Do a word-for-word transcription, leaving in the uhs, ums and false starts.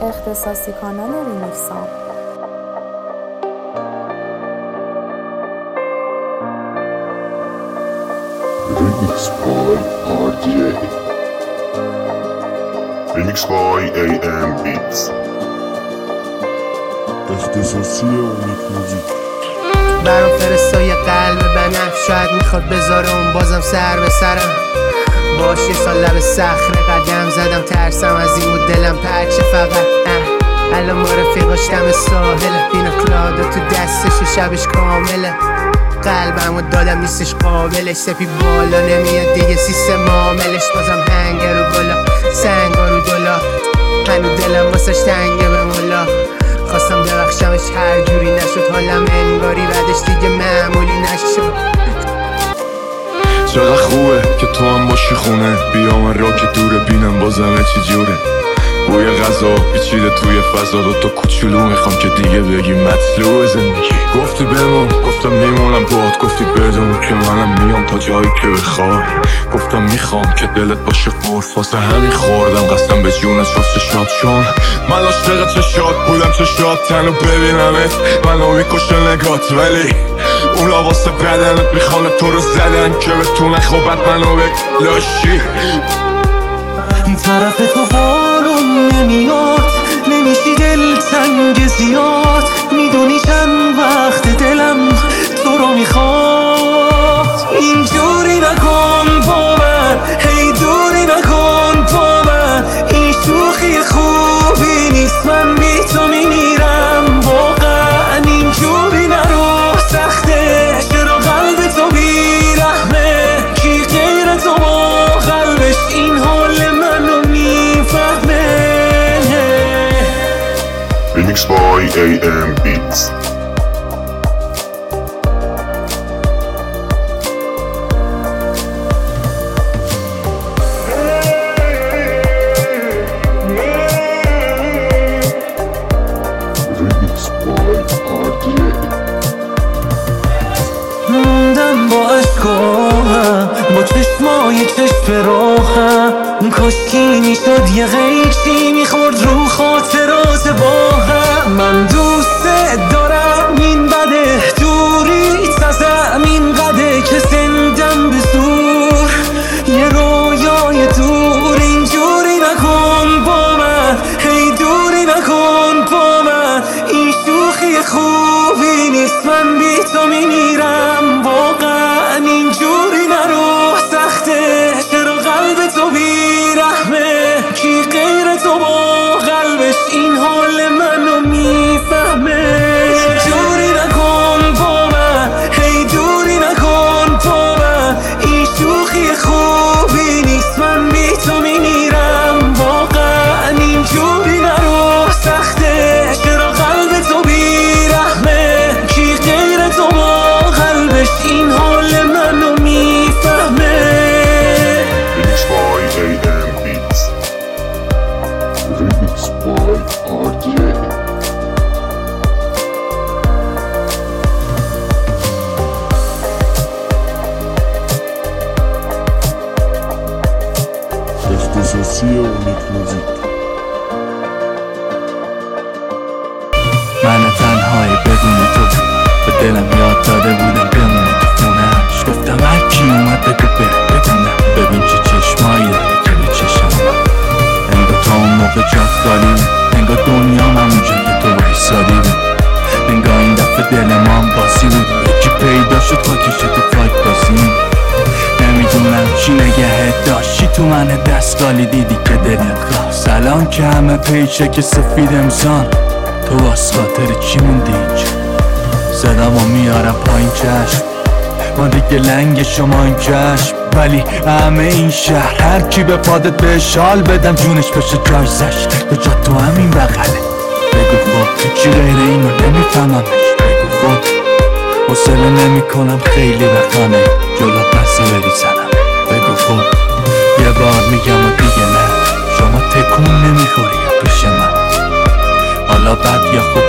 اختصاصی کانال ریمیکسام. Remix by آر دی ای. Remix by ای ام Beats. اختصاصی اونیک موزیک. برام فرستا یه قلب بنفش، شاید میخواد بذاره اون بازم سر به سرم. باش یه سال لب صخره قدم زدم، ترسم از این بود دلم پرچه فقط. الان ما رفیقاش دم ساحله، بینا کلادا تو دستش و شبش کامله. قلبمو دادم نیستش قابلش، سپی بالا نمیاد دیگه سیستم عاملش. بازم هنگر و گلا سنگا رو دلا، هنو دلم واسش تنگه به مولا. خواستم ببخشمش هر جوری نشد، حالم انگاری بعدش دیگه معمولی نشد. چقدر خوبه که تو هم باشی خونه، بیا من را که دوره بینم بازمه چی جوره. بوی غذا پیچیده توی فضا، دو تا کوچولو میخوام که دیگه بگی مطلوب زندگی. گفتی بمون گفتم میمونم باهات، گفتی بدون که منم میام تا جایی که بخوای. گفتم میخوام که دلت باشه قرف، واسه همین خوردم قسم به جونت واسه شاد، چون من عاشق چشات بودم، چشات تنو ببینمت منو میکشه نگات، ولی اونا واسه بدنت میخوان تو رو زدن که بتونه خوبت منو بلاشی. طرف تو حالم نمیاد، نمیشی دل تنگ زیاد، میدونی چند وقت دلم تو رو میخواد. اینجوری نکن با من، هی دوری نکن با من، این شوخی خوبی نیست، من بی تو میمیرم واقعا. اینجوری نرو سخته، چرا قلب تو بیرحمه، کی غیر تو با قلبش این حال منو میفهمه. Remix by ای ام Beats. Remix by آر دی ای. موندم با اشکاهم، با چشمای چشم راهم، کاشکی میشد یه غیچی میخورد رو خاطرات با هم. من دوست دارم این بده، دوری تازم این قده که زندم به زور یه رویای دور. اینجوری نکن با من، هی دوری نکن با من، این شوخی خوبی نیست، من بی تو میمیرم واقعا. اینجوری نرو سخته، چرا قلب تو بیرحمه، کی غیر تو با قلبش این حال منو میفهمه. اینجوری نکن با من، هی دوری نکن با من، این شوخی خوبی نیست، من بی تو میمیرم واقعا. اینجوری نرو سخته، چرا قلب تو بیرحمه، کی غیر تو با قلبش این حال منو میفهمه. Remix by ای ام Beats. Remix by آر دی ای. اختصاصی اونیک موزیک. من تنهایی بدون تو به دلم یاد داده بودم بمونه تو خونه‌اش. گفتم هر کی اومد بگو بره بدونم، ببین چه چشمایی داره که به چشم اومد. انگار تا اون موقع جات خالی بود، انگار دنیام همونجا که تو وایسادی بود، انگار این دفعه دل ما هم باسی بود، یکی پیدا شد تا کشه تو فایت بازی. نمیدونم چی نگهت داشت، چی تو من دستگالی دیدی که دلت خواست. الان که همه پیچه که سفید امسان، تو واس خاطر چی موندی اینجا؟ صدامو میارم پایین چشم، ما دیگه لنگ شما این چشم، ولی همه این شهر هر کی به پادت به شال بدم جونش بشه جایزش، تو جا تو همین بغله. بگو خب تو چی غیر اینو نمیفهممش، بگو خب حوصله نمی کنم خیلی بخانه جلو پسه بری زنم. بگو خب یه بار میگم و دیگه نه، شما تکون نمیخوری یا پیش من، حالا بد یا خوب